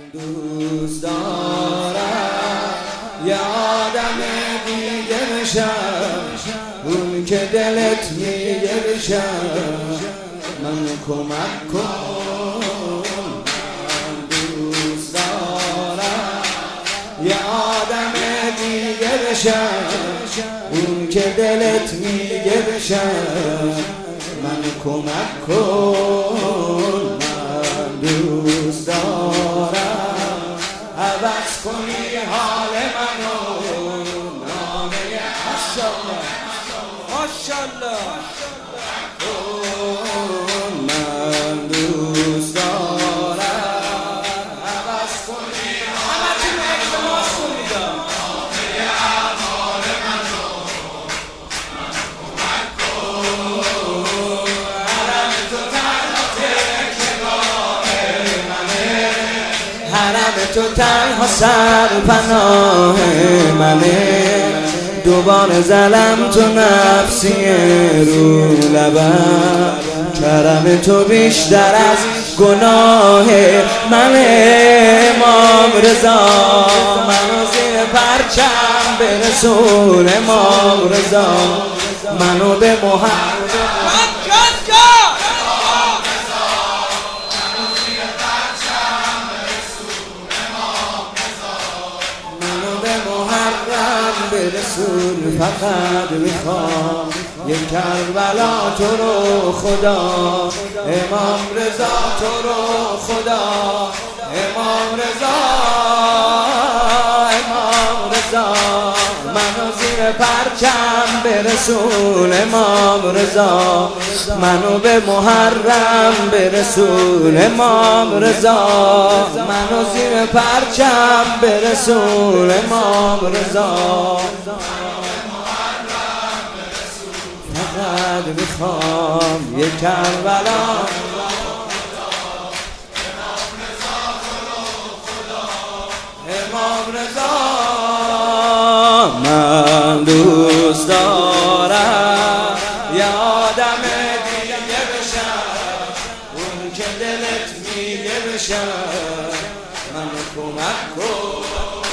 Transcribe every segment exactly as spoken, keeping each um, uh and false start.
دوست دارم یه آدم دیگه بشم، اون که دلت میگه بشم، من کمک کن. من دوست دارم یه آدم دیگه بشم، اون که دلت میگه بشم، من کمک کن. من دوست دارم عوض کنی حال منو، نامه ماشاءالله ماشاءالله. من دوست دارم عوض کنی همه تون اعتماس کنید، نامه اعمال منو، من کمک کن. حرم تو تنها تکیه‌گاه منه، حرم تو تنها سرپناه منه. دوباره زلم تو نفسی رو لبم، کرم تو بیشتر از گناه منه. امام رضا منو زیر پرچم برسون، امام رضا منو به محمد برسون. فقط میخوام یک کربلا تو رو خدا، امام رضا تو رو خدا، امام رضا امام رضا منو زیر پرچم برسون، امام رضا منو به محرم برسون، امام رضا منو زیر پرچم برسون، امام رضا فقط میخوام یک کربلا. امام رضا من دوست دارم یه آدم دیگه بشم، اون که دلت میگه بشم، من کمک کن.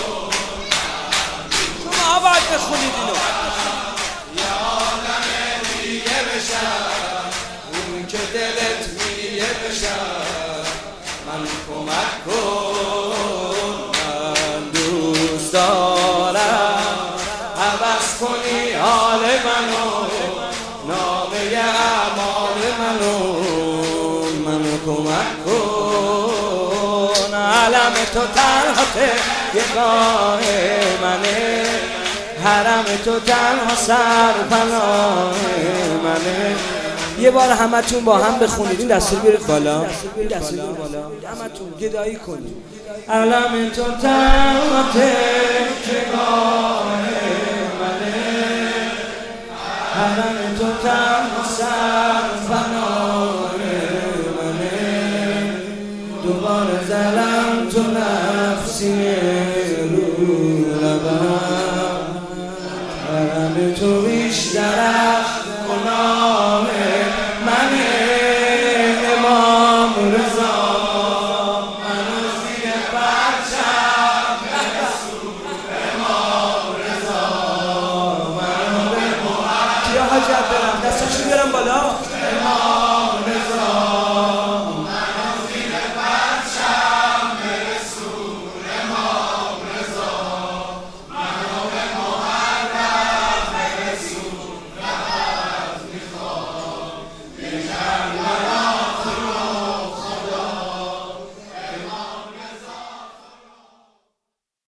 شما آواز بخونید اینو. یه آدم دیگه بشم، اون که دلت میگه بشم، من کمک کن. من دوست دارم عوض کنی حال منو، نامه اعمال منو، منو کمک کن. علم تو تنها تکیه‌گاه منه، حرم تو تنها سرپناه منه. یه بار همتون با هم بخونید، این دستور بیارید بالا، این دستور بالا، همتون گدایی کنید. علم تو تنها تکیه‌گاه منه، حرم تو تنها سرپناه منه. دوباره زلم تو نفسی رو لبم، کرم تو بیشتر